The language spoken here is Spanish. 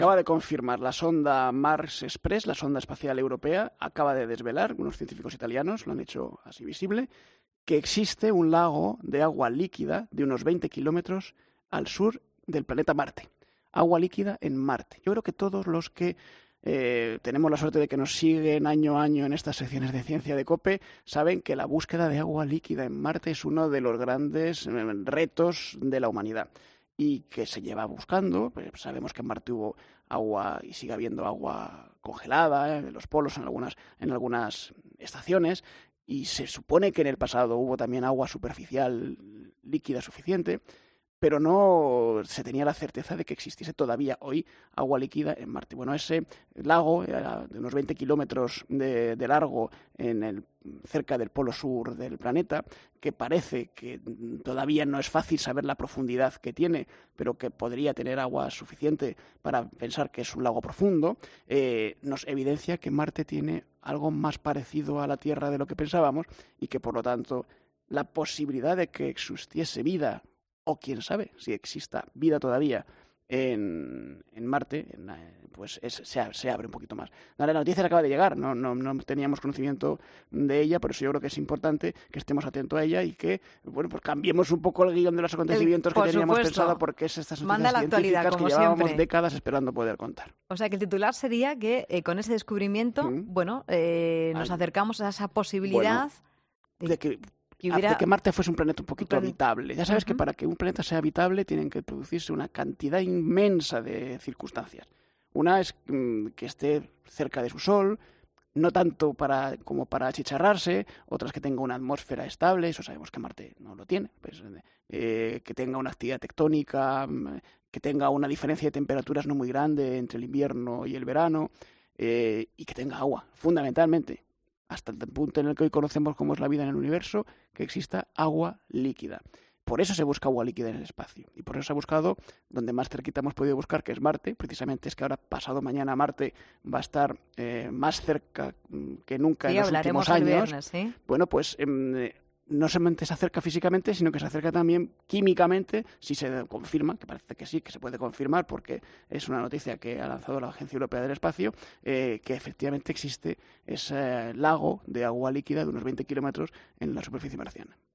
Acaba de confirmar la sonda Mars Express, la sonda espacial europea, acaba de desvelar, unos científicos italianos lo han hecho así visible, que existe un lago de agua líquida de unos 20 kilómetros al sur del planeta Marte. Agua líquida en Marte. Yo creo que todos los que tenemos la suerte de que nos siguen año a año en estas secciones de ciencia de COPE, saben que la búsqueda de agua líquida en Marte es uno de los grandes retos de la humanidad y que se lleva buscando. Pues sabemos que en Marte hubo agua y sigue habiendo agua congelada en los polos en algunas estaciones, y se supone que en el pasado hubo también agua superficial líquida suficiente, pero no se tenía la certeza de que existiese todavía hoy agua líquida en Marte. Bueno, ese lago de unos 20 kilómetros de largo cerca del polo sur del planeta, que parece que todavía no es fácil saber la profundidad que tiene, pero que podría tener agua suficiente para pensar que es un lago profundo, nos evidencia que Marte tiene algo más parecido a la Tierra de lo que pensábamos, y que por lo tanto la posibilidad de que existiese vida, o quién sabe si exista vida todavía en Marte, pues se abre un poquito más. La noticia acaba de llegar, no teníamos conocimiento de ella, por eso yo creo que es importante que estemos atentos a ella y que pues cambiemos un poco el guión de los acontecimientos que teníamos pensado, porque es estas noticias científicas que llevábamos décadas esperando poder contar. O sea que el titular sería que con ese descubrimiento, nos acercamos a esa posibilidad de que Marte fuese un planeta un poquito habitable. Ya sabes que para que un planeta sea habitable tienen que producirse una cantidad inmensa de circunstancias. Una es que esté cerca de su Sol, no tanto como para achicharrarse, otras que tenga una atmósfera estable, eso sabemos que Marte no lo tiene, pues, que tenga una actividad tectónica, que tenga una diferencia de temperaturas no muy grande entre el invierno y el verano, y que tenga agua, fundamentalmente, hasta el punto en el que hoy conocemos cómo es la vida en el universo, que exista agua líquida. Por eso se busca agua líquida en el espacio, y por eso se ha buscado donde más cerquita hemos podido buscar, que es Marte. Precisamente es que ahora, pasado mañana, Marte va a estar más cerca que nunca en los últimos años. Viernes, ¿sí? Bueno, pues no solamente se acerca físicamente, sino que se acerca también químicamente, si se confirma, que parece que sí, que se puede confirmar, porque es una noticia que ha lanzado la Agencia Europea del Espacio, que efectivamente existe ese lago de agua líquida de unos 20 kilómetros en la superficie marciana.